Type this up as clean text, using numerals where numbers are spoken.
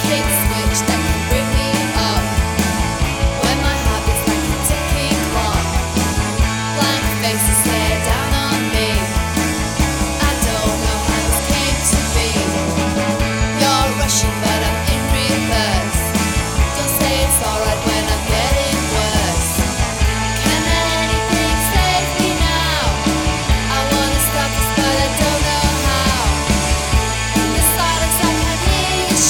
hit switch that can bring me up. When my heart beats like a ticking clock, blank faces stare down on me. I don't know how this came to be. You're rushing but I'm in reverse.